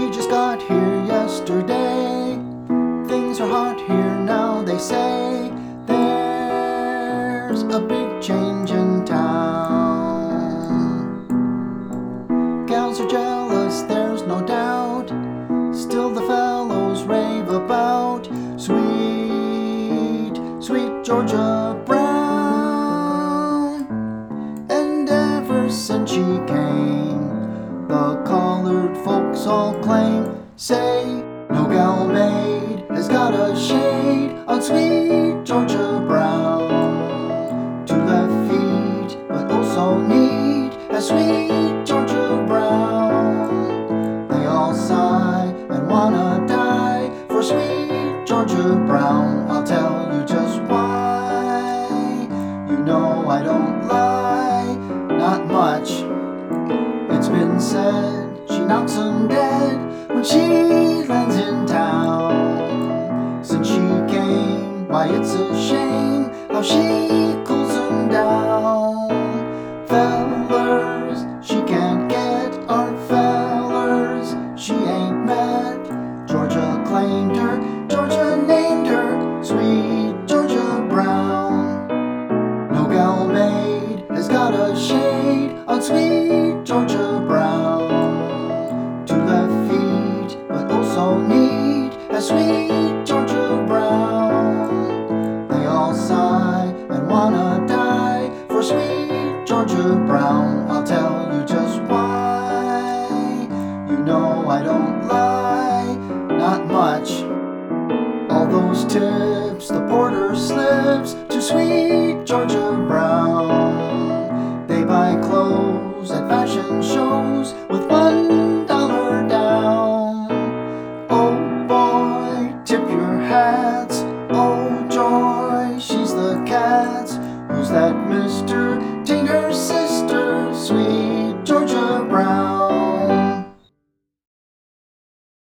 She just got here yesterday. Things are hot here now, they say. There's a big change in town. Gals are jealous, there's no doubt. Still the fellows rave about sweet, sweet Georgia Brown. And ever since she came, the colored folks all claim, say, no gal maid has got a shade on sweet Georgia Brown. 2 left feet, but oh so neat as sweet Georgia Brown. They all sigh and wanna die for sweet Georgia Brown. I'll tell you just why. You know I don't lie, not much. It's been said she knocks 'em dead when she lands in town. Since she came, why it's a shame how she cools 'em down. Fellers she can't get are fellers she ain't met. Georgia claimed her, Georgia named her sweet Georgia Brown. No gal maid has got a shade on sweet Georgia Brown. 2 left feet, but oh so neat as sweet Georgia Brown. They all sigh and wanna die for sweet Georgia Brown. I'll tell you just why. You know I don't lie, not much. All those tips the porter slips to sweet Georgia Brown. They buy clothes at fashion shows with $1 down. Oh boy, tip your hats. Oh joy, she's the cat's. Who's that Mr.